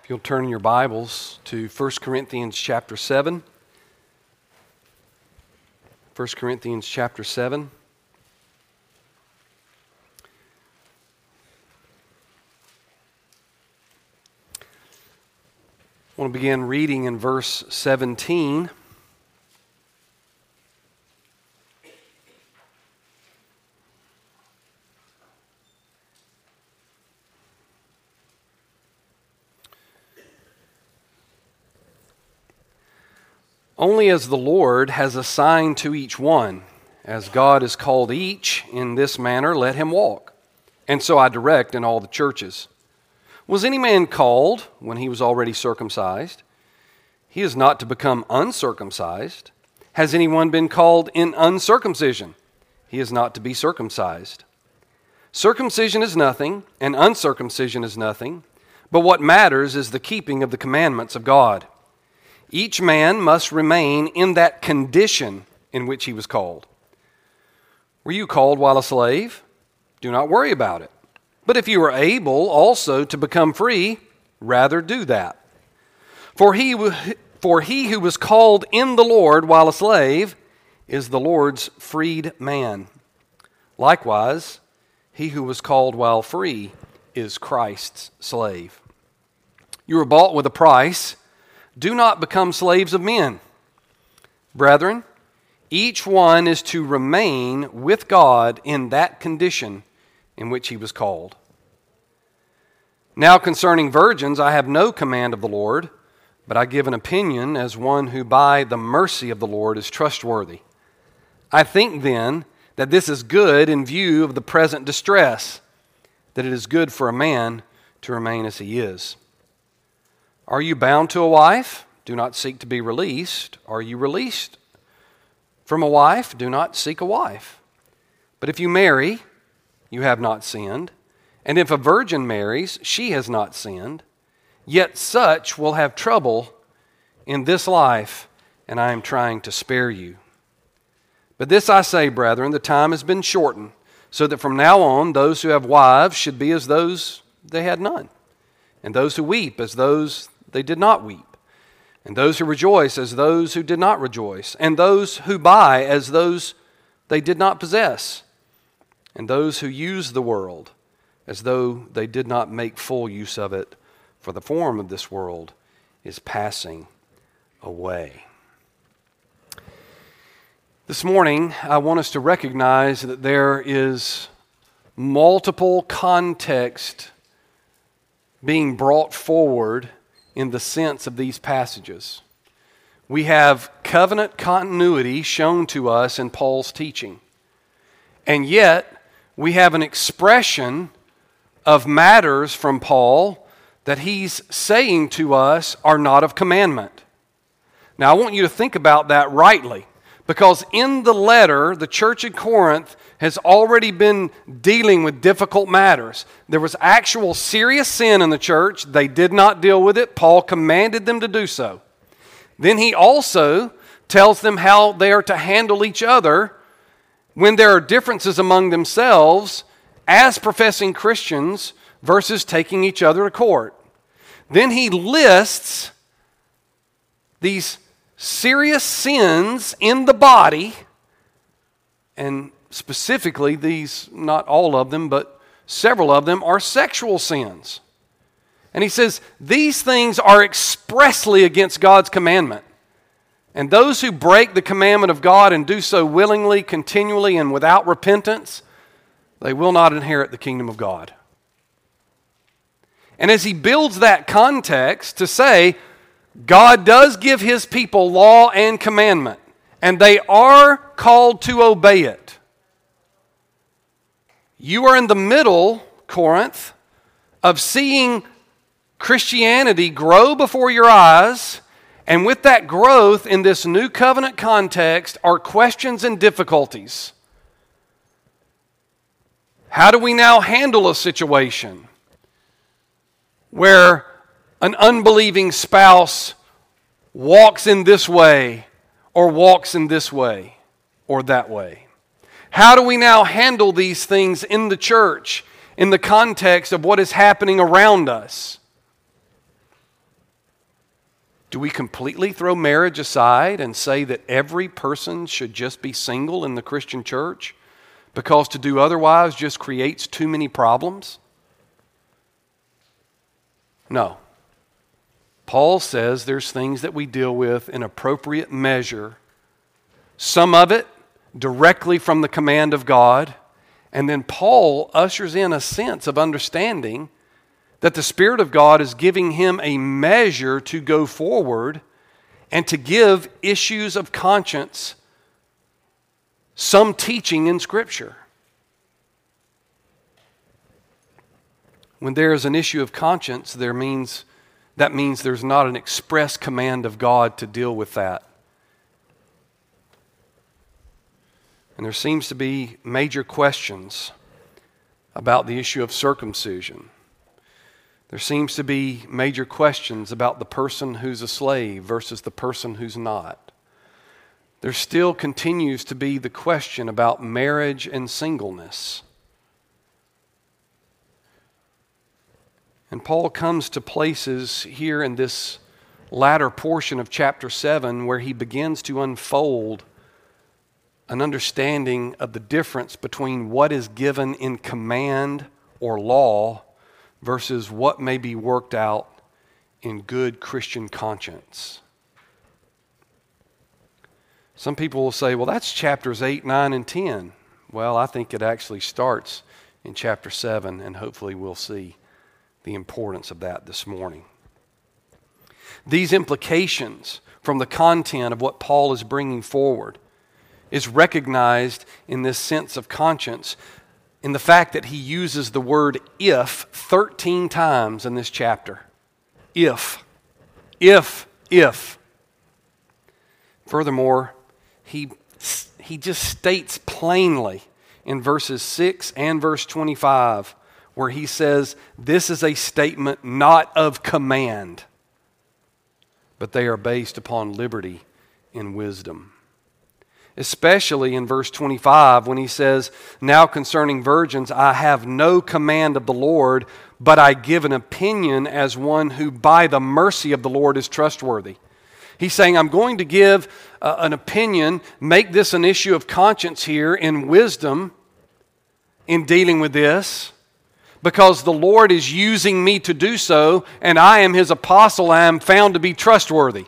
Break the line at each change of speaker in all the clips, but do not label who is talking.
If you'll turn your Bibles to 1 Corinthians chapter 7. 1 Corinthians chapter 7. I want to begin reading in verse 17. Only as the Lord has assigned to each one, as God has called each in this manner, let him walk. And so I direct in all the churches. Was any man called when he was already circumcised? He is not to become uncircumcised. Has anyone been called in uncircumcision? He is not to be circumcised. Circumcision is nothing, and uncircumcision is nothing, but what matters is the keeping of the commandments of God. Each man must remain in that condition in which he was called. Were you called while a slave? Do not worry about it. But if you are able also to become free, rather do that. For he who was called in the Lord while a slave is the Lord's freed man. Likewise, he who was called while free is Christ's slave. You were bought with a price. Do not become slaves of men. Brethren, each one is to remain with God in that condition in which he was called. Now concerning virgins, I have no command of the Lord, but I give an opinion as one who by the mercy of the Lord is trustworthy. I think then that this is good in view of the present distress, that it is good for a man to remain as he is. Are you bound to a wife? Do not seek to be released. Are you released from a wife? Do not seek a wife. But if you marry, you have not sinned. And if a virgin marries, she has not sinned. Yet such will have trouble in this life, and I am trying to spare you. But this I say, brethren, the time has been shortened, so that from now on those who have wives should be as those they had none, and those who weep as those they did not weep, and those who rejoice as those who did not rejoice, and those who buy as those they did not possess, and those who use the world as though they did not make full use of it, for the form of this world is passing away. This morning, I want us to recognize that there is multiple context being brought forward in the sense of these passages. We have covenant continuity shown to us in Paul's teaching. And yet, we have an expression of matters from Paul that he's saying to us are not of commandment. Now, I want you to think about that rightly, because in the letter, the church at Corinth has already been dealing with difficult matters. There was actual serious sin in the church. They did not deal with it. Paul commanded them to do so. Then he also tells them how they are to handle each other when there are differences among themselves as professing Christians versus taking each other to court. Then he lists these serious sins in the body, and specifically these, not all of them, but several of them are sexual sins. And he says, these things are expressly against God's commandment. And those who break the commandment of God and do so willingly, continually, and without repentance, they will not inherit the kingdom of God. And as he builds that context to say, God does give his people law and commandment, and they are called to obey it. You are in the middle, Corinth, of seeing Christianity grow before your eyes, and with that growth in this new covenant context are questions and difficulties. How do we now handle a situation where an unbelieving spouse walks in this way or walks in this way or that way? How do we now handle these things in the church in the context of what is happening around us? Do we completely throw marriage aside and say that every person should just be single in the Christian church because to do otherwise just creates too many problems? No. Paul says there's things that we deal with in appropriate measure, some of it directly from the command of God, and then Paul ushers in a sense of understanding that the Spirit of God is giving him a measure to go forward and to give issues of conscience some teaching in Scripture. When there is an issue of conscience, that means there's not an express command of God to deal with that. And there seems to be major questions about the issue of circumcision. There seems to be major questions about the person who's a slave versus the person who's not. There still continues to be the question about marriage and singleness. And Paul comes to places here in this latter portion of chapter 7 where he begins to unfold an understanding of the difference between what is given in command or law versus what may be worked out in good Christian conscience. Some people will say, well, that's chapters 8, 9, and 10. Well, I think it actually starts in chapter 7, and hopefully we'll see the importance of that this morning. These implications from the content of what Paul is bringing forward is recognized in this sense of conscience in the fact that he uses the word if 13 times in this chapter. If. Furthermore, he just states plainly in verses 6 and verse 25 where he says this is a statement not of command, but they are based upon liberty and wisdom. Especially in verse 25 when he says, now concerning virgins, I have no command of the Lord, but I give an opinion as one who by the mercy of the Lord is trustworthy. He's saying, I'm going to give an opinion, make this an issue of conscience here in wisdom in dealing with this, because the Lord is using me to do so, and I am His apostle, I am found to be trustworthy.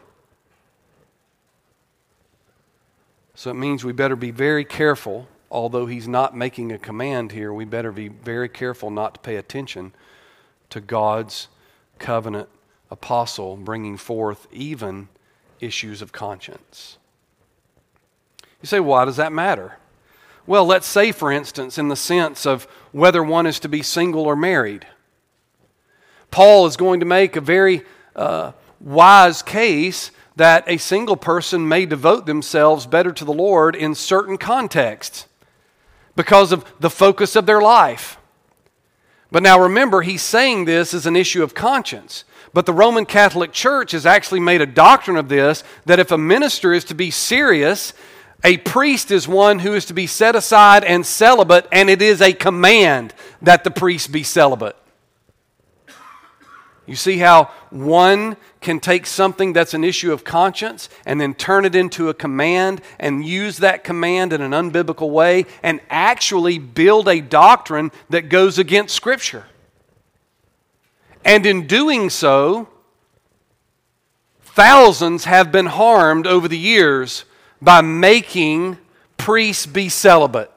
So it means we better be very careful, although he's not making a command here, we better be very careful not to pay attention to God's covenant apostle bringing forth even issues of conscience. You say, why does that matter? Well, let's say, for instance, in the sense of whether one is to be single or married. Paul is going to make a very wise case that a single person may devote themselves better to the Lord in certain contexts because of the focus of their life. But now remember, he's saying this as an issue of conscience. But the Roman Catholic Church has actually made a doctrine of this, that if a minister is to be serious, a priest is one who is to be set aside and celibate, and it is a command that the priest be celibate. You see how one can take something that's an issue of conscience and then turn it into a command and use that command in an unbiblical way and actually build a doctrine that goes against Scripture. And in doing so, thousands have been harmed over the years by making priests be celibate.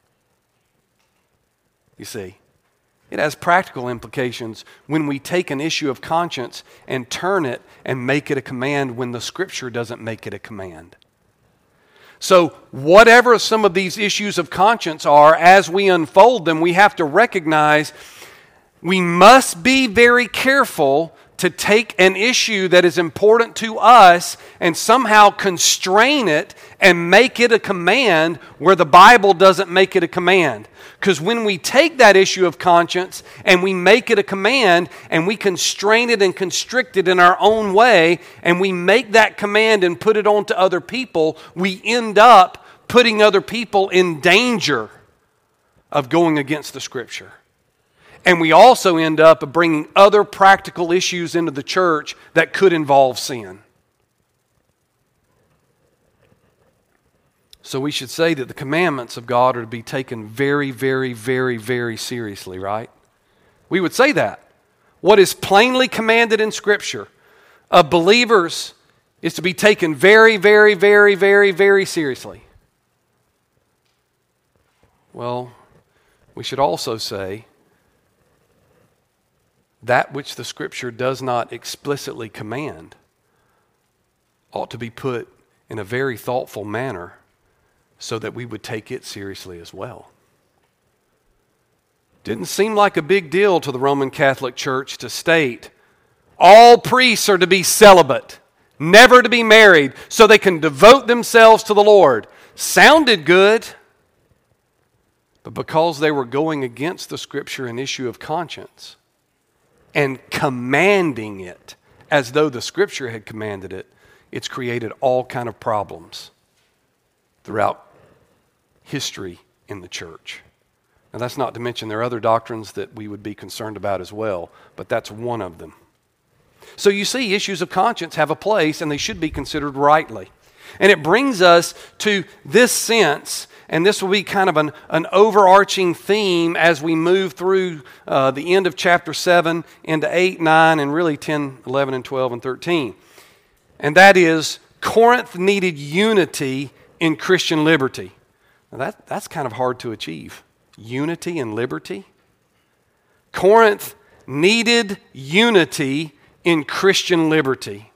You see, it has practical implications when we take an issue of conscience and turn it and make it a command when the Scripture doesn't make it a command. So whatever some of these issues of conscience are, as we unfold them, we have to recognize we must be very careful to take an issue that is important to us and somehow constrain it and make it a command where the Bible doesn't make it a command. Because when we take that issue of conscience and we make it a command and we constrain it and constrict it in our own way and we make that command and put it on to other people, we end up putting other people in danger of going against the Scripture. And we also end up bringing other practical issues into the church that could involve sin. So we should say that the commandments of God are to be taken very, very, very, very seriously, right? We would say that. What is plainly commanded in Scripture of believers is to be taken very, very, very, very, very seriously. Well, we should also say that which the Scripture does not explicitly command ought to be put in a very thoughtful manner so that we would take it seriously as well. Didn't seem like a big deal to the Roman Catholic Church to state all priests are to be celibate, never to be married, so they can devote themselves to the Lord. Sounded good, but because they were going against the Scripture an issue of conscience and commanding it as though the Scripture had commanded it, it's created all kind of problems throughout history in the church. Now that's not to mention there are other doctrines that we would be concerned about as well, but that's one of them. So you see, issues of conscience have a place and they should be considered rightly. And it brings us to this sense, and this will be kind of an overarching theme as we move through the end of chapter 7 into 8, 9, and really 10, 11, and 12, and 13. And that is, Corinth needed unity in Christian liberty. Now that's kind of hard to achieve. Unity and liberty. Corinth needed unity in Christian liberty.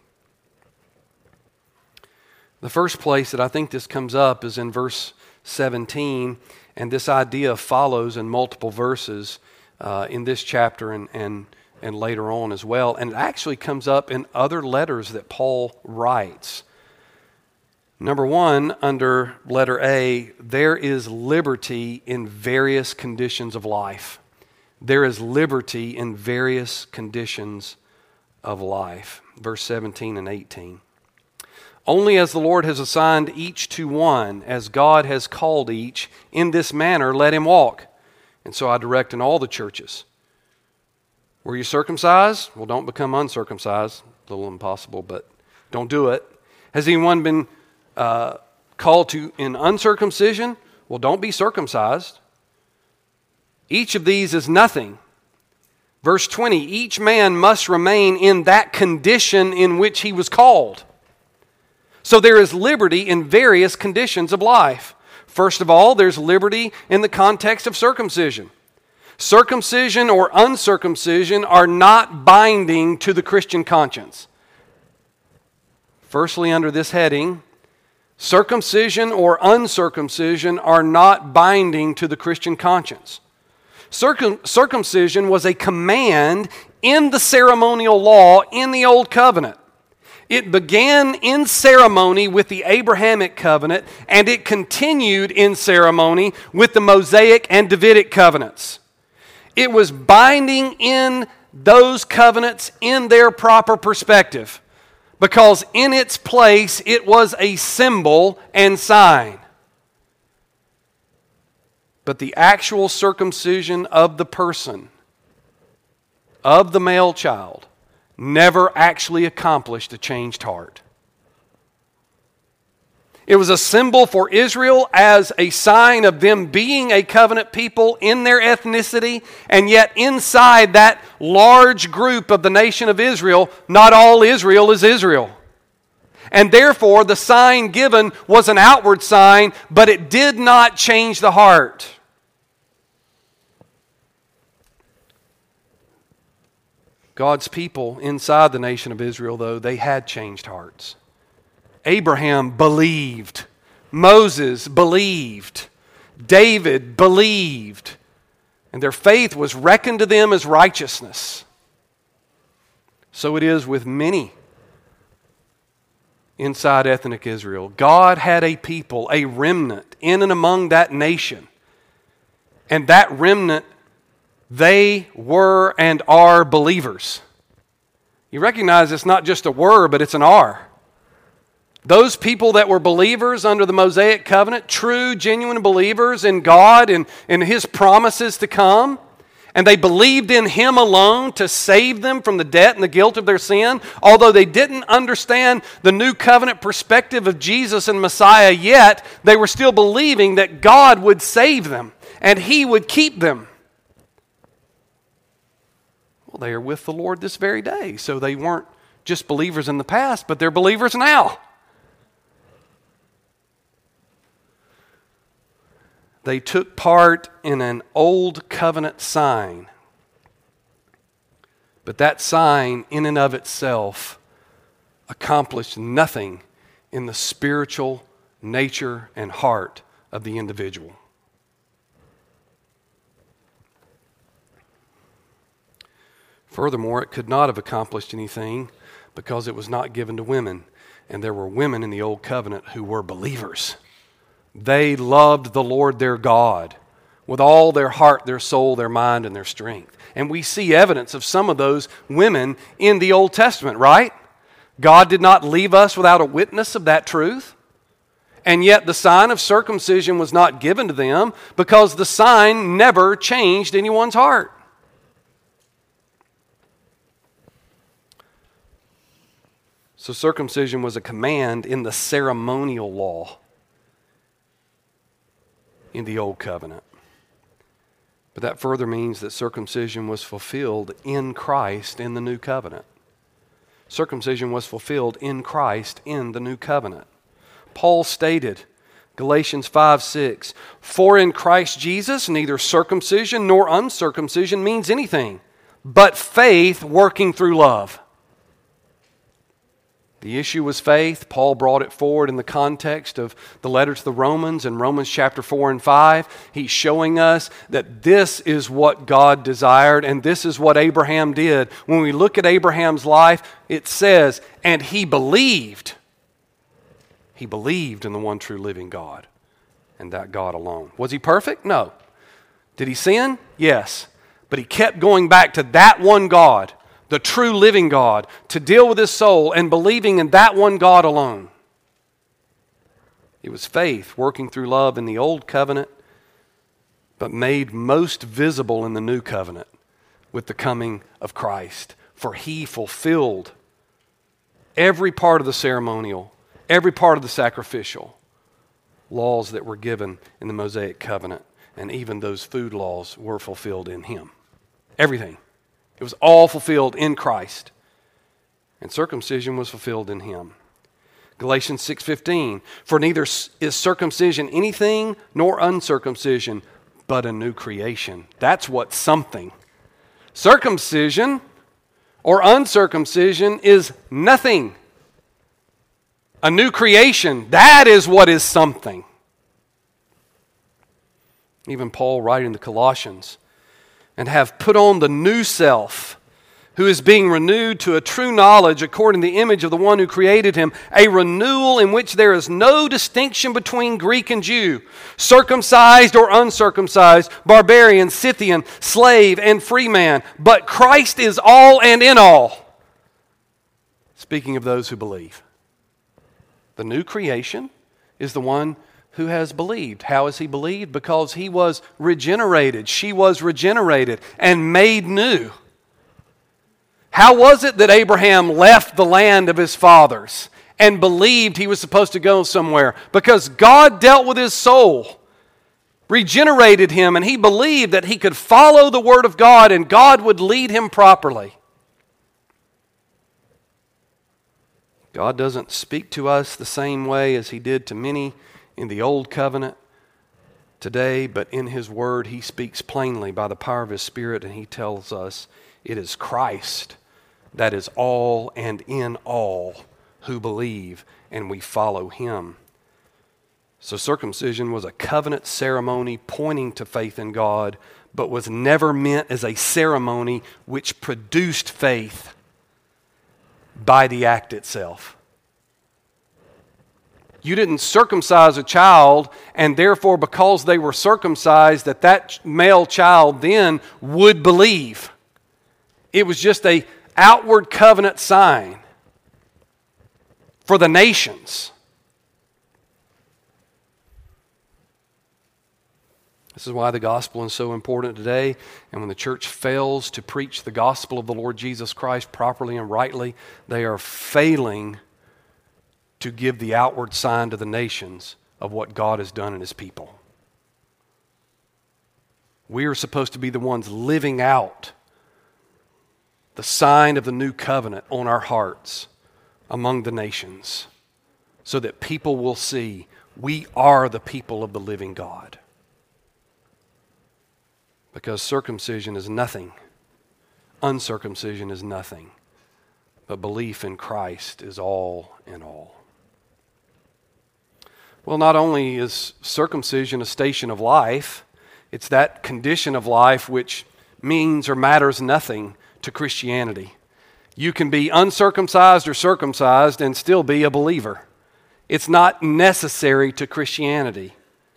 The first place that I think this comes up is in verse 17, and this idea follows in multiple verses in this chapter and later on as well. And it actually comes up in other letters that Paul writes. Number one, under letter A, there is liberty in various conditions of life. There is liberty in various conditions of life. Verse 17 and 18. Only as the Lord has assigned each to one, as God has called each, in this manner let him walk. And so I direct in all the churches. Were you circumcised? Well, don't become uncircumcised. A little impossible, but don't do it. Has anyone been called to in uncircumcision? Well, don't be circumcised. Each of these is nothing. Verse 20, each man must remain in that condition in which he was called. So there is liberty in various conditions of life. First of all, there's liberty in the context of circumcision. Circumcision or uncircumcision are not binding to the Christian conscience. Firstly, under this heading, circumcision or uncircumcision are not binding to the Christian conscience. Circumcision was a command in the ceremonial law in the Old Covenant. It began in ceremony with the Abrahamic covenant, and it continued in ceremony with the Mosaic and Davidic covenants. It was binding in those covenants in their proper perspective, because in its place it was a symbol and sign. But the actual circumcision of the person, of the male child, never actually accomplished a changed heart. It was a symbol for Israel as a sign of them being a covenant people in their ethnicity, and yet inside that large group of the nation of Israel, not all Israel is Israel. And therefore, the sign given was an outward sign, but it did not change the heart. God's people inside the nation of Israel, though, they had changed hearts. Abraham believed. Moses believed. David believed. And their faith was reckoned to them as righteousness. So it is with many inside ethnic Israel. God had a people, a remnant, in and among that nation. And that remnant, they were and are believers. You recognize it's not just a word, but it's an R. Those people that were believers under the Mosaic covenant, true, genuine believers in God and in His promises to come, and they believed in Him alone to save them from the debt and the guilt of their sin, although they didn't understand the new covenant perspective of Jesus and Messiah yet, they were still believing that God would save them and He would keep them. Well, they are with the Lord this very day, so they weren't just believers in the past, but they're believers now. They took part in an old covenant sign. But that sign, in and of itself, accomplished nothing in the spiritual nature and heart of the individual. Furthermore, it could not have accomplished anything because it was not given to women. And there were women in the old covenant who were believers. They loved the Lord their God with all their heart, their soul, their mind, and their strength. And we see evidence of some of those women in the Old Testament, right? God did not leave us without a witness of that truth. And yet the sign of circumcision was not given to them because the sign never changed anyone's heart. So circumcision was a command in the ceremonial law in the Old Covenant. But that further means that circumcision was fulfilled in Christ in the New Covenant. Circumcision was fulfilled in Christ in the New Covenant. Paul stated, Galatians 5:6, "For in Christ Jesus neither circumcision nor uncircumcision means anything, but faith working through love." The issue was faith. Paul brought it forward in the context of the letter to the Romans in Romans chapter 4 and 5. He's showing us that this is what God desired and this is what Abraham did. When we look at Abraham's life, it says, and he believed. He believed in the one true living God and that God alone. Was he perfect? No. Did he sin? Yes. But he kept going back to that one God, the true living God, to deal with his soul and believing in that one God alone. It was faith working through love in the old covenant, but made most visible in the new covenant with the coming of Christ. For he fulfilled every part of the ceremonial, every part of the sacrificial laws that were given in the Mosaic covenant. And even those food laws were fulfilled in him. Everything. It was all fulfilled in Christ. And circumcision was fulfilled in him. Galatians 6:15, "For neither is circumcision anything nor uncircumcision, but a new creation." That's what something. Circumcision or uncircumcision is nothing. A new creation, that is what is something. Even Paul writing to Colossians, "And have put on the new self, who is being renewed to a true knowledge according to the image of the one who created him, a renewal in which there is no distinction between Greek and Jew, circumcised or uncircumcised, barbarian, Scythian, slave, and free man. But Christ is all and in all." Speaking of those who believe. The new creation is the one who has believed. How has he believed? Because he was regenerated. She was regenerated and made new. How was it that Abraham left the land of his fathers and believed he was supposed to go somewhere? Because God dealt with his soul, regenerated him, and he believed that he could follow the word of God and God would lead him properly. God doesn't speak to us the same way as he did to many in the old covenant today, but in his word he speaks plainly by the power of his Spirit, and he tells us it is Christ that is all and in all who believe, and we follow him. So circumcision was a covenant ceremony pointing to faith in God, but was never meant as a ceremony which produced faith by the act itself. You didn't circumcise a child, and therefore because they were circumcised, that male child then would believe. It was just an outward covenant sign for the nations. This is why the gospel is so important today. And when the church fails to preach the gospel of the Lord Jesus Christ properly and rightly, they are failing to give the outward sign to the nations of what God has done in His people. We are supposed to be the ones living out the sign of the new covenant on our hearts among the nations, so that people will see we are the people of the living God. Because circumcision is nothing, uncircumcision is nothing, but belief in Christ is all in all. Well, not only is circumcision a station of life, it's that condition of life which means or matters nothing to Christianity. You can be uncircumcised or circumcised and still be a believer. It's not necessary to Christianity.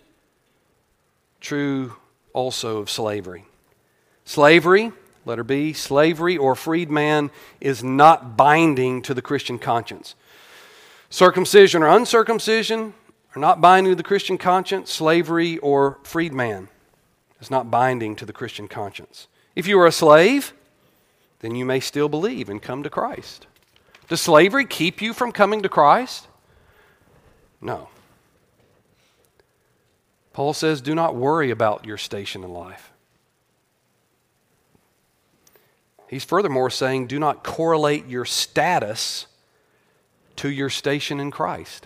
True also of slavery. Slavery, letter B, slavery or freedman is not binding to the Christian conscience. Circumcision or uncircumcision are not binding to the Christian conscience. Slavery or freedman is not binding to the Christian conscience. If you are a slave, then you may still believe and come to Christ. Does slavery keep you from coming to Christ? No. Paul says, do not worry about your station in life. He's furthermore saying, do not correlate your status to your station in Christ.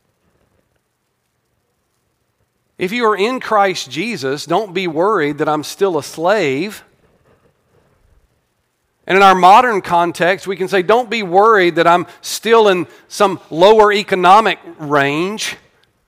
If you are in Christ Jesus, don't be worried that I'm still a slave. And in our modern context, we can say, don't be worried that I'm still in some lower economic range.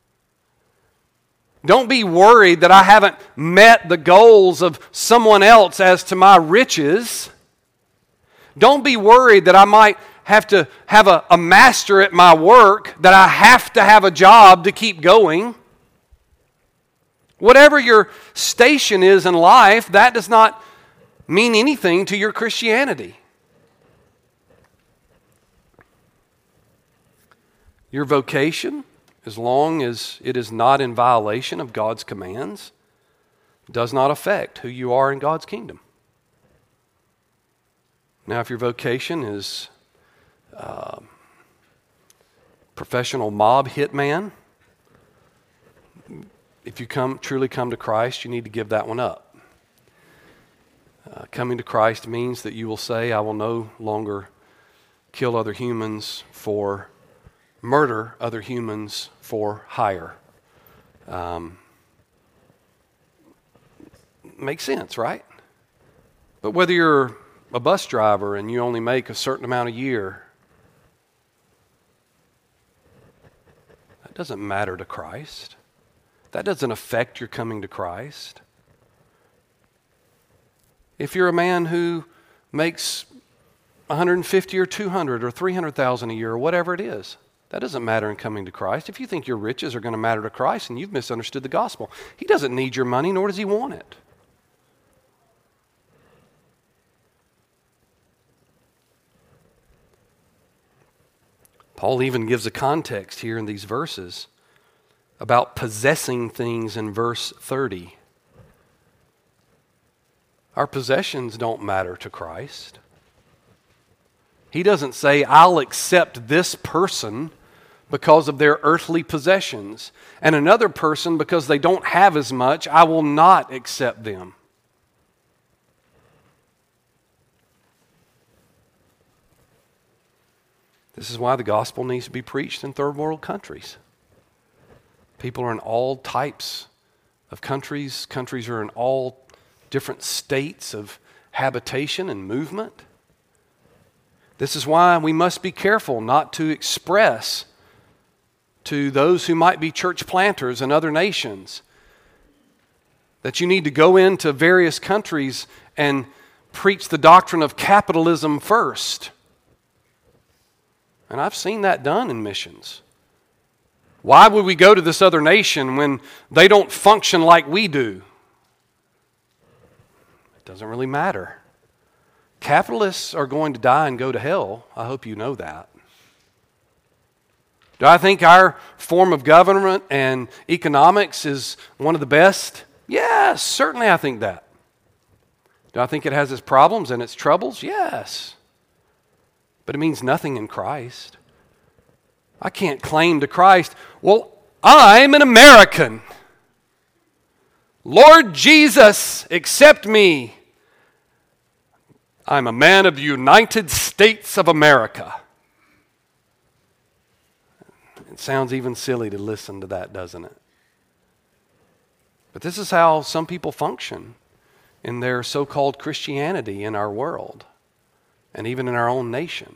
Don't be worried that I haven't met the goals of someone else as to my riches. Don't be worried that I might have to have a master at my work, that I have to have a job to keep going. Whatever your station is in life, that does not mean anything to your Christianity. Your vocation, as long as it is not in violation of God's commands, does not affect who you are in God's kingdom. Now, if your vocation is professional mob hitman, if you truly come to Christ, you need to give that one up. Coming to Christ means that you will say, I will no longer kill other humans for murder other humans for hire. Makes sense, right? But whether you're a bus driver and you only make a certain amount a year, that doesn't matter to Christ. That doesn't affect your coming to Christ. If you're a man who makes 150 or 200 or 300,000 a year or whatever it is, that doesn't matter in coming to Christ. If you think your riches are going to matter to Christ, and you've misunderstood the gospel. He doesn't need your money, nor does He want it. Paul even gives a context here in these verses about possessing things in verse 30. Our possessions don't matter to Christ. He doesn't say, I'll accept this person because of their earthly possessions, and another person because they don't have as much, I will not accept them. This is why the gospel needs to be preached in third world countries. People are in all types of countries. Countries are in all different states of habitation and movement. This is why we must be careful not to express to those who might be church planters in other nations that you need to go into various countries and preach the doctrine of capitalism first. And I've seen that done in missions. Why would we go to this other nation when they don't function like we do? It doesn't really matter. Capitalists are going to die and go to hell. I hope you know that. Do I think our form of government and economics is one of the best? Yes, certainly I think that. Do I think it has its problems and its troubles? Yes. But it means nothing in Christ. I can't claim to Christ, well, I'm an American. Lord Jesus, accept me. I'm a man of the United States of America. It sounds even silly to listen to that, doesn't it? But this is how some people function in their so-called Christianity in our world and even in our own nation.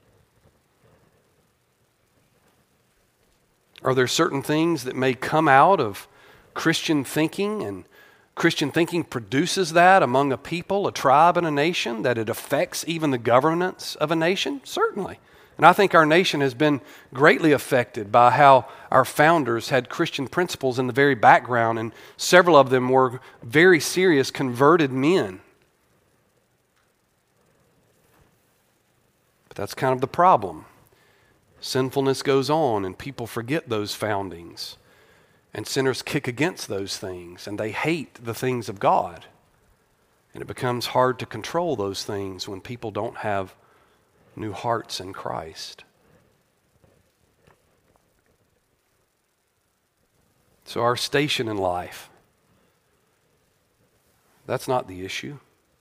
Are there certain things that may come out of Christian thinking, and Christian thinking produces that among a people, a tribe, and a nation, that it affects even the governance of a nation? Certainly. And I think our nation has been greatly affected by how our founders had Christian principles in the very background, and several of them were very serious converted men. But that's kind of the problem. Sinfulness goes on, and people forget those foundings. And sinners kick against those things, and they hate the things of God. And it becomes hard to control those things when people don't have new hearts in Christ. So our station in life, that's not the issue.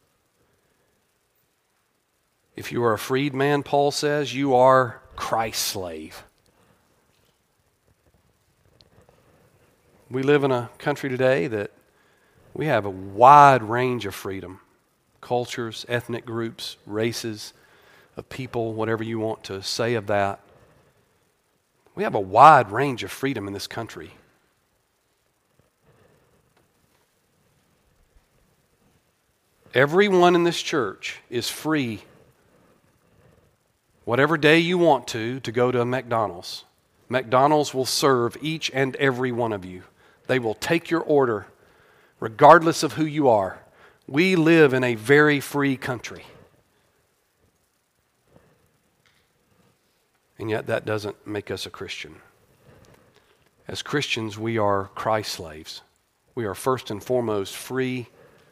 If you are a freedman, Paul says, you are Christ's slave. We live in a country today that we have a wide range of freedom. Cultures, ethnic groups, races of people, whatever you want to say of that. We have a wide range of freedom in this country. Everyone in this church is free, whatever day you want to go to a McDonald's. McDonald's will serve each and every one of you. They will take your order regardless of who you are. We live in a very free country. And yet that doesn't make us a Christian. As Christians, we are Christ slaves. We are first and foremost free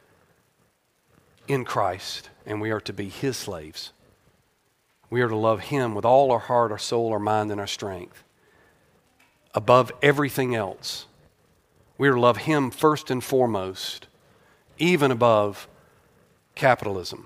in Christ, and we are to be His slaves. We are to love Him with all our heart, our soul, our mind, and our strength. Above everything else. We are to love Him first and foremost, even above capitalism,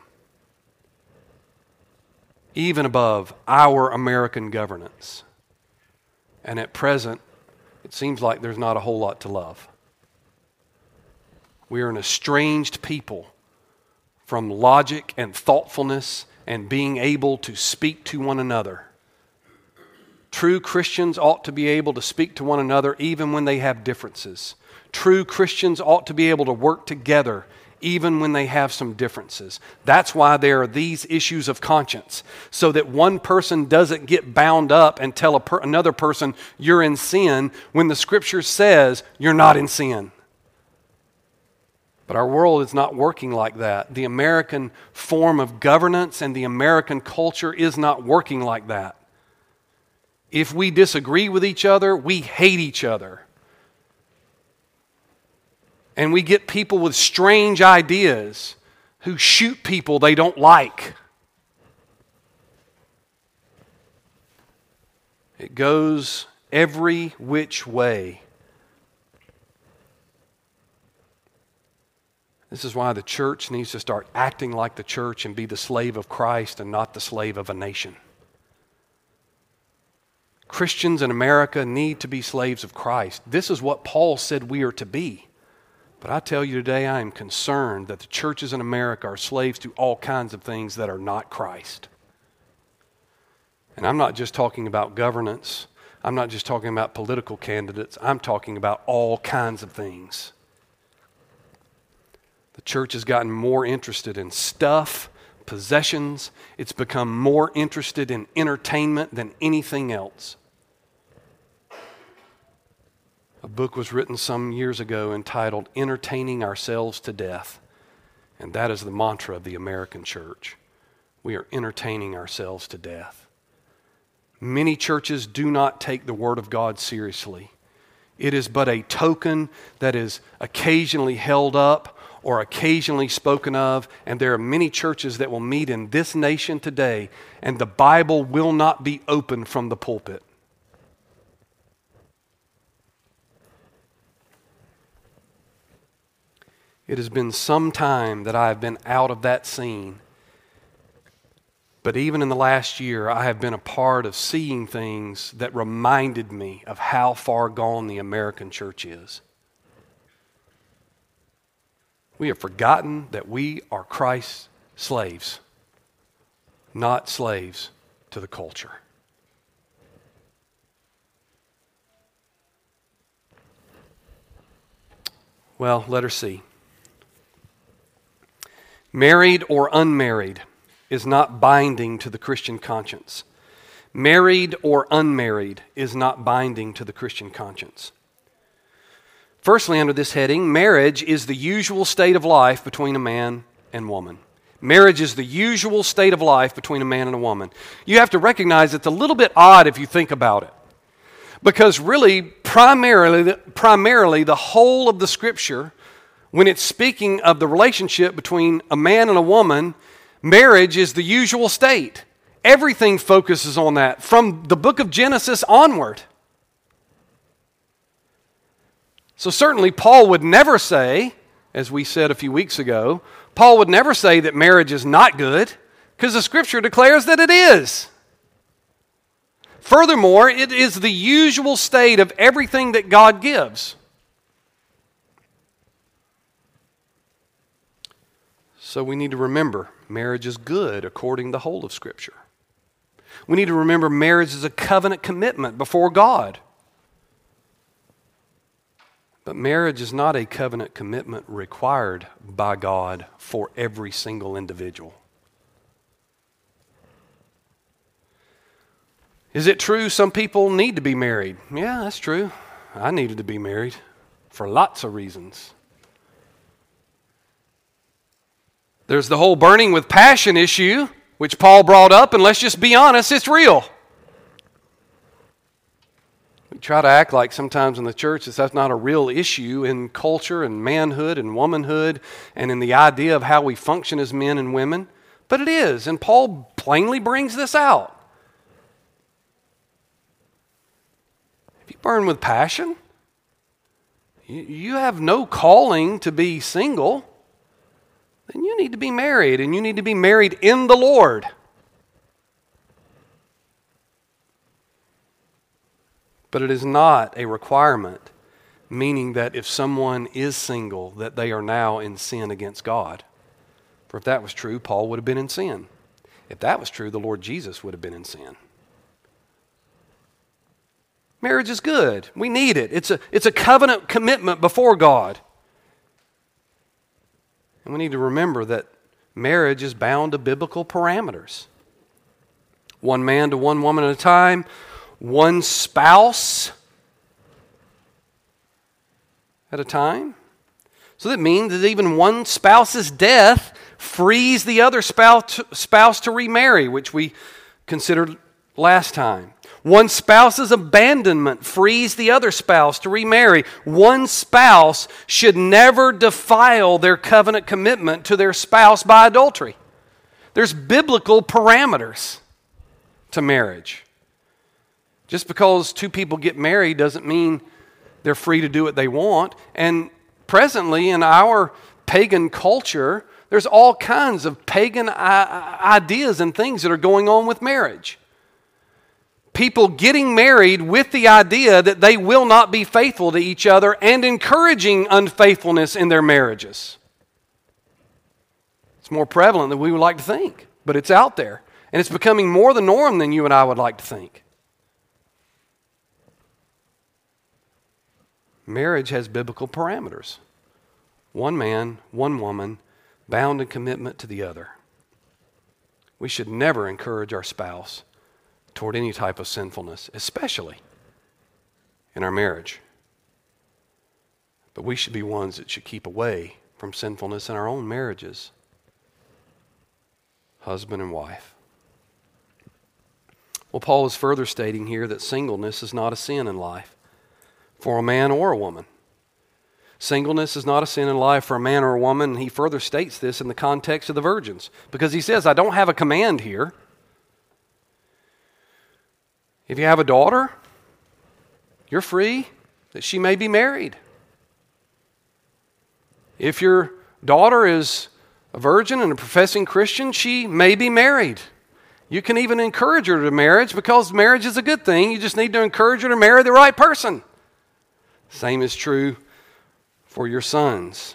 even above our American governance. And at present, it seems like there's not a whole lot to love. We are an estranged people from logic and thoughtfulness and being able to speak to one another. True Christians ought to be able to speak to one another even when they have differences. True Christians ought to be able to work together even when they have some differences. That's why there are these issues of conscience, so that one person doesn't get bound up and tell another person you're in sin when the Scripture says you're not in sin. But our world is not working like that. The American form of governance and the American culture is not working like that. If we disagree with each other, we hate each other. And we get people with strange ideas who shoot people they don't like. It goes every which way. This is why the church needs to start acting like the church and be the slave of Christ and not the slave of a nation. Christians in America need to be slaves of Christ. This is what Paul said we are to be. But I tell you today, I am concerned that the churches in America are slaves to all kinds of things that are not Christ. And I'm not just talking about governance. I'm not just talking about political candidates. I'm talking about all kinds of things. The church has gotten more interested in stuff, possessions. It's become more interested in entertainment than anything else. A book was written some years ago entitled Entertaining Ourselves to Death. And that is the mantra of the American church. We are entertaining ourselves to death. Many churches do not take the Word of God seriously. It is but a token that is occasionally held up or occasionally spoken of, and there are many churches that will meet in this nation today, and the Bible will not be open from the pulpit. It has been some time that I have been out of that scene. But even in the last year, I have been a part of seeing things that reminded me of how far gone the American church is. We have forgotten that we are Christ's slaves, not slaves to the culture. Well, letter C. Married or unmarried is not binding to the Christian conscience. Married or unmarried is not binding to the Christian conscience. Firstly, under this heading, marriage is the usual state of life between a man and woman. Marriage is the usual state of life between a man and a woman. You have to recognize it's a little bit odd if you think about it. Because really, primarily the whole of the Scripture, when it's speaking of the relationship between a man and a woman, marriage is the usual state. Everything focuses on that from the book of Genesis onward. So certainly Paul would never say, as we said a few weeks ago, Paul would never say that marriage is not good, because the Scripture declares that it is. Furthermore, it is the usual state of everything that God gives. So we need to remember, marriage is good according to the whole of Scripture. We need to remember marriage is a covenant commitment before God. But marriage is not a covenant commitment required by God for every single individual. Is it true some people need to be married? Yeah, that's true. I needed to be married for lots of reasons. There's the whole burning with passion issue, which Paul brought up, and let's just be honest, it's real. We try to act like sometimes in the church that's not a real issue in culture and manhood and womanhood and in the idea of how we function as men and women. But it is, and Paul plainly brings this out. If you burn with passion, you have no calling to be single, then you need to be married, and you need to be married in the Lord. But it is not a requirement, meaning that if someone is single, that they are now in sin against God. For if that was true, Paul would have been in sin. If that was true, the Lord Jesus would have been in sin. Marriage is good. We need it. It's a covenant commitment before God. And we need to remember that marriage is bound to biblical parameters. One man to one woman at a time, one spouse at a time. So that means that even one spouse's death frees the other spouse to remarry, which we considered last time. One spouse's abandonment frees the other spouse to remarry. One spouse should never defile their covenant commitment to their spouse by adultery. There's biblical parameters to marriage. Just because two people get married doesn't mean they're free to do what they want. And presently in our pagan culture, there's all kinds of pagan ideas and things that are going on with marriage. People getting married with the idea that they will not be faithful to each other and encouraging unfaithfulness in their marriages. It's more prevalent than we would like to think, but it's out there. And it's becoming more the norm than you and I would like to think. Marriage has biblical parameters. One man, one woman, bound in commitment to the other. We should never encourage our spouse toward any type of sinfulness, especially in our marriage. But we should be ones that should keep away from sinfulness in our own marriages. Husband and wife. Well, Paul is further stating here that singleness is not a sin in life. for a man or a woman. Singleness is not a sin in life for a man or a woman. And he further states this in the context of the virgins, because he says, I don't have a command here. If you have a daughter, you're free that she may be married. If your daughter is a virgin and a professing Christian, she may be married. You can even encourage her to marriage, because marriage is a good thing. You just need to encourage her to marry the right person. Same is true for your sons.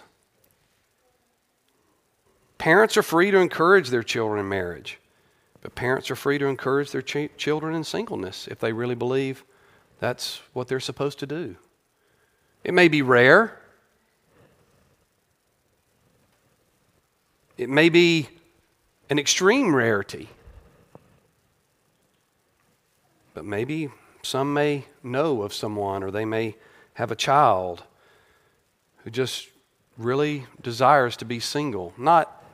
Parents are free to encourage their children in marriage, but parents are free to encourage their children in singleness if they really believe that's what they're supposed to do. It may be rare. It may be an extreme rarity. But maybe some may know of someone, or they may have a child who just really desires to be single. Not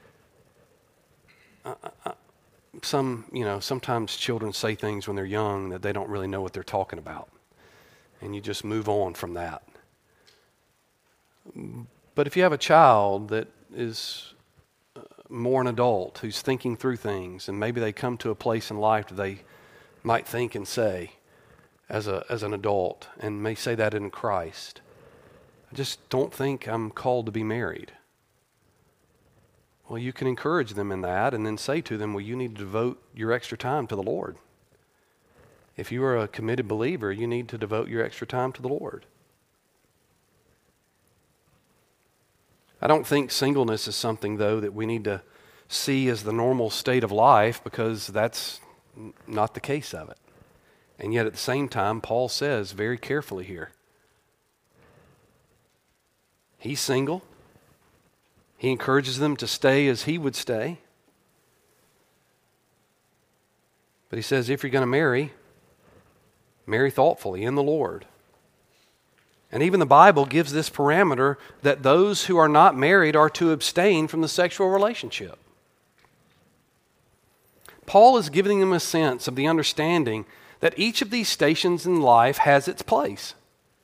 sometimes children say things when they're young that they don't really know what they're talking about. And you just move on from that. But if you have a child that is more an adult, who's thinking through things, and maybe they come to a place in life that they might think and say as an adult, and may say that in Christ, I just don't think I'm called to be married. Well, you can encourage them in that, and then say to them, well, you need to devote your extra time to the Lord. If you are a committed believer, you need to devote your extra time to the Lord. I don't think singleness is something, though, that we need to see as the normal state of life, because that's not the case of it. And yet at the same time, Paul says very carefully here, he's single. He encourages them to stay as he would stay. But he says, if you're going to marry, marry thoughtfully in the Lord. And even the Bible gives this parameter that those who are not married are to abstain from the sexual relationship. Paul is giving them a sense of the understanding that each of these stations in life has its place.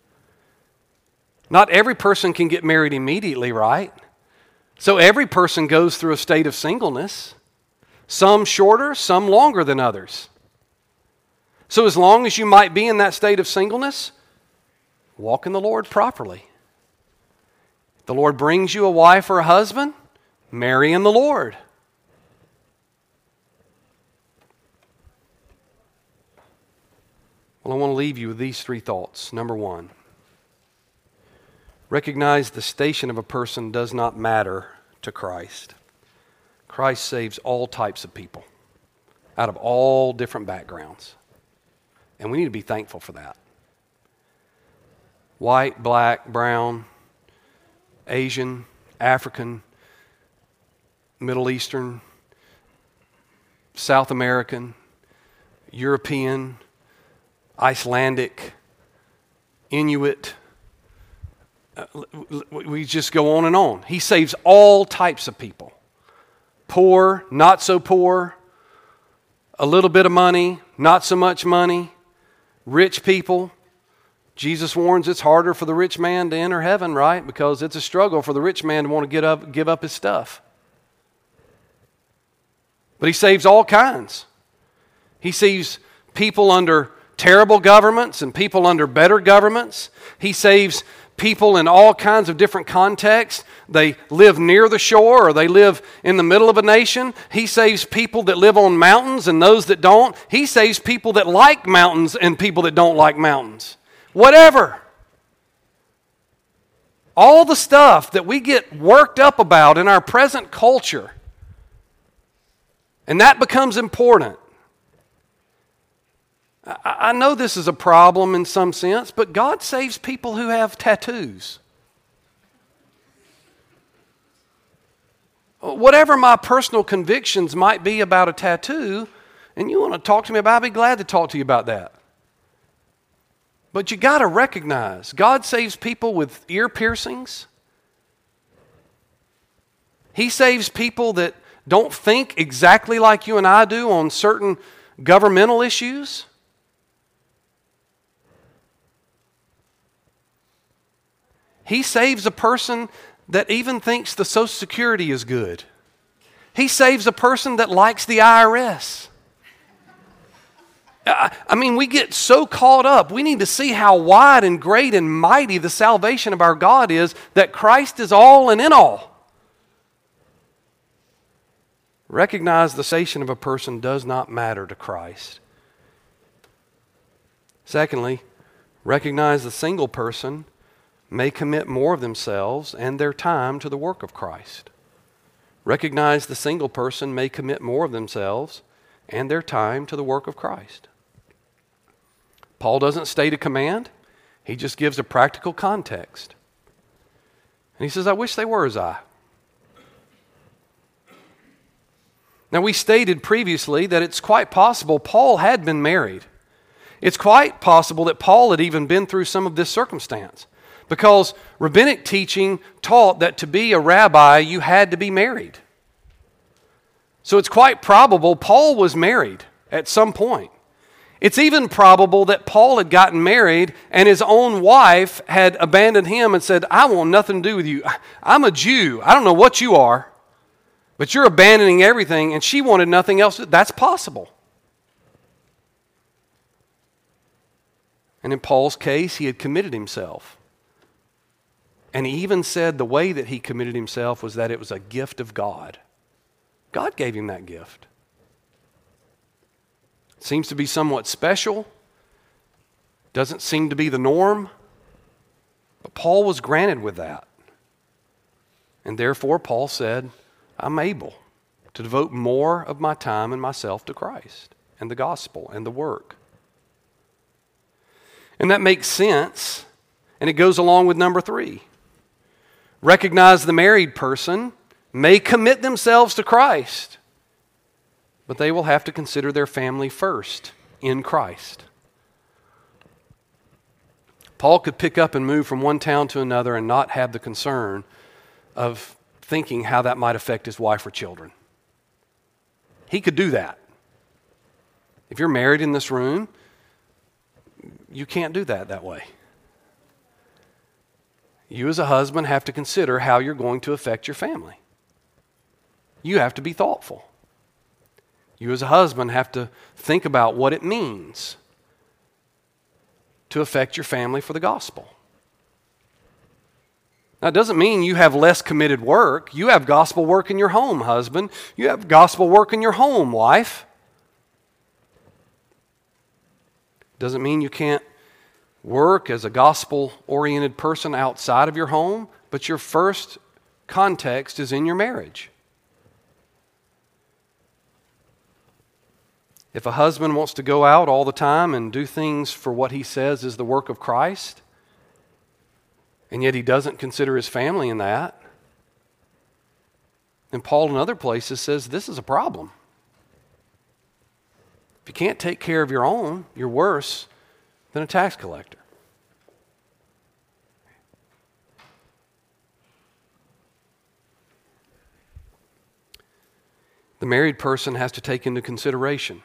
Not every person can get married immediately, right? So every person goes through a state of singleness, some shorter, some longer than others. So as long as you might be in that state of singleness, walk in the Lord properly. If the Lord brings you a wife or a husband, marry in the Lord. Well, I want to leave you with these three thoughts. Number one, recognize the station of a person does not matter to Christ. Christ saves all types of people out of all different backgrounds. And we need to be thankful for that. White, black, brown, Asian, African, Middle Eastern, South American, European, Icelandic, Inuit. We just go on and on. He saves all types of people. Poor, not so poor, a little bit of money, not so much money, rich people. Jesus warns it's harder for the rich man to enter heaven, right? Because it's a struggle for the rich man to want to give up his stuff. But he saves all kinds. He saves people under terrible governments and people under better governments. He saves people in all kinds of different contexts. They live near the shore or they live in the middle of a nation. He saves people that live on mountains and those that don't. He saves people that like mountains and people that don't like mountains. Whatever. All the stuff that we get worked up about in our present culture, and that becomes important. I know this is a problem in some sense, but God saves people who have tattoos. Whatever my personal convictions might be about a tattoo, and you want to talk to me about it, I'd be glad to talk to you about that. But you got to recognize, God saves people with ear piercings. He saves people that don't think exactly like you and I do on certain governmental issues. He saves a person that even thinks the Social Security is good. He saves a person that likes the IRS. I mean, we get so caught up. We need to see how wide and great and mighty the salvation of our God is, that Christ is all and in all. Recognize the salvation of a person does not matter to Christ. Secondly, recognize the single person may commit more of themselves and their time to the work of Christ. Recognize the single person may commit more of themselves and their time to the work of Christ. Paul doesn't state a command. He just gives a practical context. And he says, I wish they were as I. Now, we stated previously that it's quite possible Paul had been married. It's quite possible that Paul had even been through some of this circumstance, because rabbinic teaching taught that to be a rabbi, you had to be married. So it's quite probable Paul was married at some point. It's even probable that Paul had gotten married and his own wife had abandoned him and said, I want nothing to do with you. I'm a Jew. I don't know what you are, but you're abandoning everything, and she wanted nothing else. That's possible. And in Paul's case, he had committed himself. And he even said the way that he committed himself was that it was a gift of God. God gave him that gift. It seems to be somewhat special. Doesn't seem to be the norm. But Paul was granted with that. And therefore, Paul said, I'm able to devote more of my time and myself to Christ and the gospel and the work. And that makes sense, and it goes along with number 3. Recognize the married person may commit themselves to Christ, but they will have to consider their family first in Christ. Paul could pick up and move from one town to another and not have the concern of thinking how that might affect his wife or children. He could do that. If you're married in this room, you can't do that way. You as a husband have to consider how you're going to affect your family. You have to be thoughtful. You as a husband have to think about what it means to affect your family for the gospel. Now, it doesn't mean you have less committed work. You have gospel work in your home, husband. You have gospel work in your home, wife. Doesn't mean you can't work as a gospel-oriented person outside of your home, but your first context is in your marriage. If a husband wants to go out all the time and do things for what he says is the work of Christ, and yet he doesn't consider his family in that, then Paul in other places says this is a problem. If you can't take care of your own, you're worse than a tax collector. The married person has to take into consideration,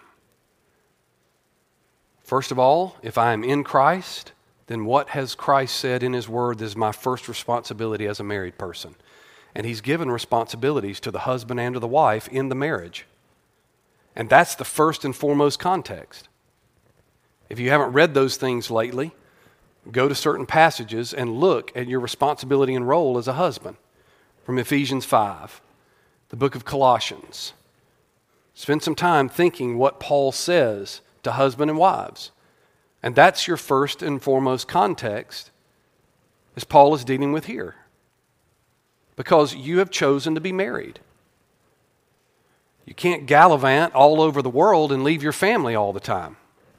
first of all, if I am in Christ, then what has Christ said in His Word is my first responsibility as a married person? And He's given responsibilities to the husband and to the wife in the marriage. And that's the first and foremost context. If you haven't read those things lately, go to certain passages and look at your responsibility and role as a husband. From Ephesians 5, the book of Colossians. Spend some time thinking what Paul says to husband and wives. And that's your first and foremost context as Paul is dealing with here. Because you have chosen to be married. You can't gallivant all over the world and leave your family all the time.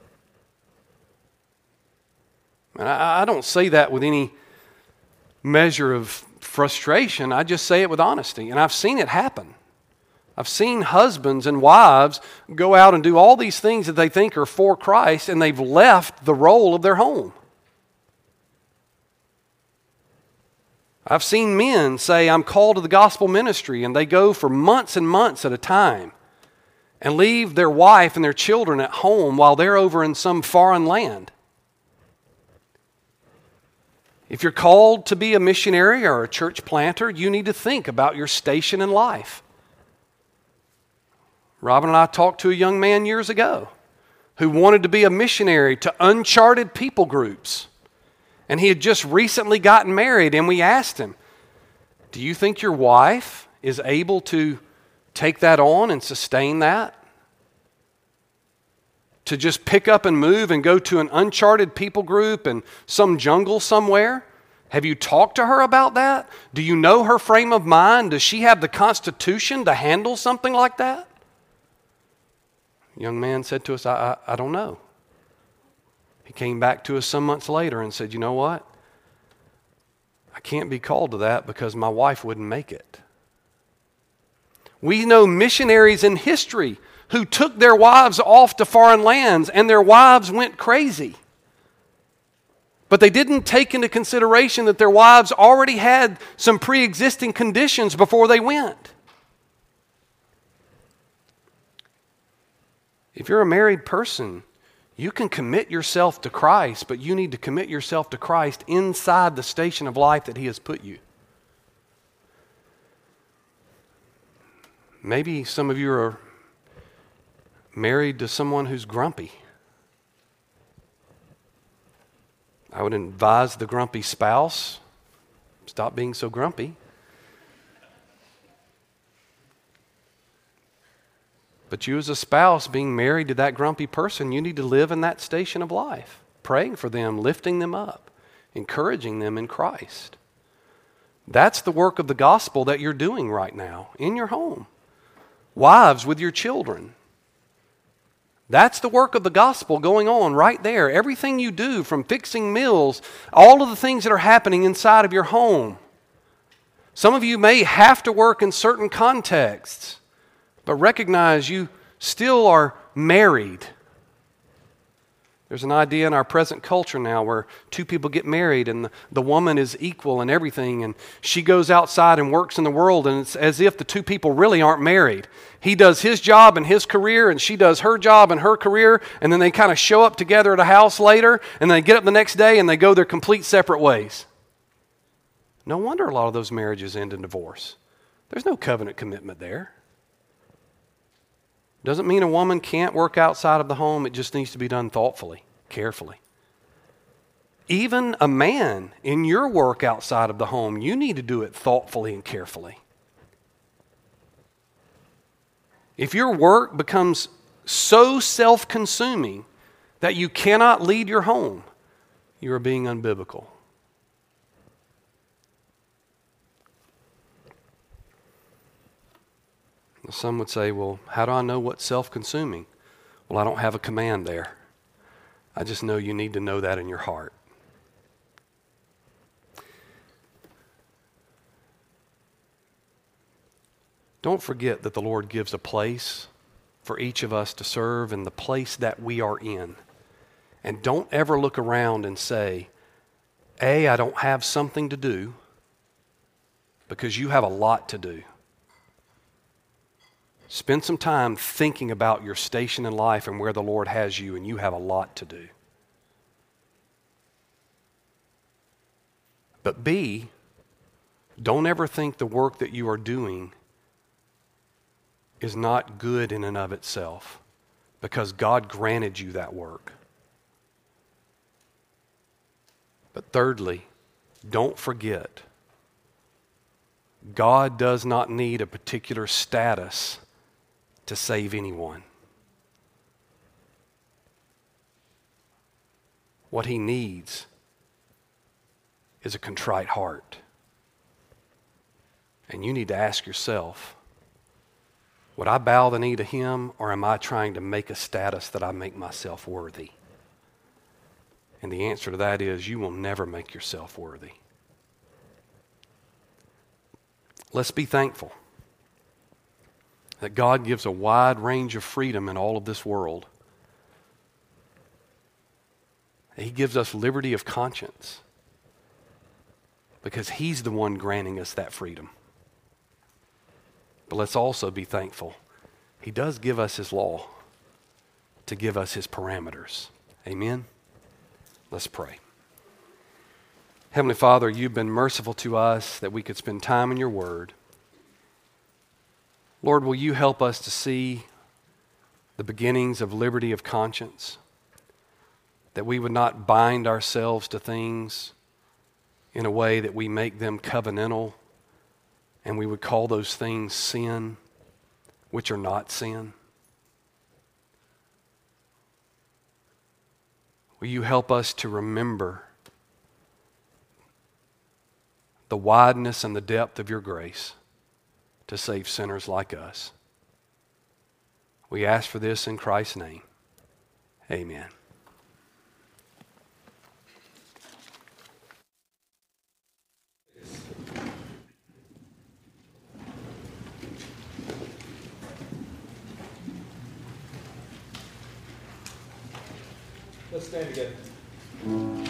And I don't say that with any measure of frustration. I just say it with honesty. And I've seen it happen. I've seen husbands and wives go out and do all these things that they think are for Christ, and they've left the role of their home. I've seen men say, I'm called to the gospel ministry, and they go for months and months at a time and leave their wife and their children at home while they're over in some foreign land. If you're called to be a missionary or a church planter, you need to think about your station in life. Robin and I talked to a young man years ago who wanted to be a missionary to uncharted people groups. And he had just recently gotten married, and we asked him, do you think your wife is able to take that on and sustain that? To just pick up and move and go to an uncharted people group in some jungle somewhere? Have you talked to her about that? Do you know her frame of mind? Does she have the constitution to handle something like that? The young man said to us, I don't know. He came back to us some months later and said, you know what? I can't be called to that because my wife wouldn't make it. We know missionaries in history who took their wives off to foreign lands and their wives went crazy. But they didn't take into consideration that their wives already had some pre-existing conditions before they went. If you're a married person, you can commit yourself to Christ, but you need to commit yourself to Christ inside the station of life that He has put you. Maybe some of you are married to someone who's grumpy. I would advise the grumpy spouse, stop being so grumpy. But you as a spouse being married to that grumpy person, you need to live in that station of life, praying for them, lifting them up, encouraging them in Christ. That's the work of the gospel that you're doing right now in your home. Wives with your children. That's the work of the gospel going on right there. Everything you do, from fixing meals, all of the things that are happening inside of your home. Some of you may have to work in certain contexts, but recognize you still are married. There's an idea in our present culture now where two people get married and the woman is equal in everything, and she goes outside and works in the world, and it's as if the two people really aren't married. He does his job and his career, and she does her job and her career, and then they kind of show up together at a house later, and they get up the next day and they go their complete separate ways. No wonder a lot of those marriages end in divorce. There's no covenant commitment there. Doesn't mean a woman can't work outside of the home. It just needs to be done thoughtfully, carefully. Even a man in your work outside of the home, you need to do it thoughtfully and carefully. If your work becomes so self-consuming that you cannot lead your home, you are being unbiblical. Some would say, well, how do I know what's self-consuming? Well, I don't have a command there. I just know you need to know that in your heart. Don't forget that the Lord gives a place for each of us to serve in the place that we are in. And don't ever look around and say, A, I don't have something to do, because you have a lot to do. Spend some time thinking about your station in life and where the Lord has you, and you have a lot to do. But B, don't ever think the work that you are doing is not good in and of itself, because God granted you that work. But thirdly, don't forget, God does not need a particular status to save anyone. What He needs is a contrite heart. And you need to ask yourself, would I bow the knee to Him, or am I trying to make a status that I make myself worthy? And the answer to that is, you will never make yourself worthy. Let's be thankful that God gives a wide range of freedom in all of this world. He gives us liberty of conscience because He's the one granting us that freedom. But let's also be thankful He does give us His law to give us His parameters. Amen? Let's pray. Heavenly Father, you've been merciful to us that we could spend time in your word. Lord, will you help us to see the beginnings of liberty of conscience, that we would not bind ourselves to things in a way that we make them covenantal, and we would call those things sin, which are not sin. Will you help us to remember the wideness and the depth of your grace to save sinners like us? We ask for this in Christ's name. Amen. Let's stand together.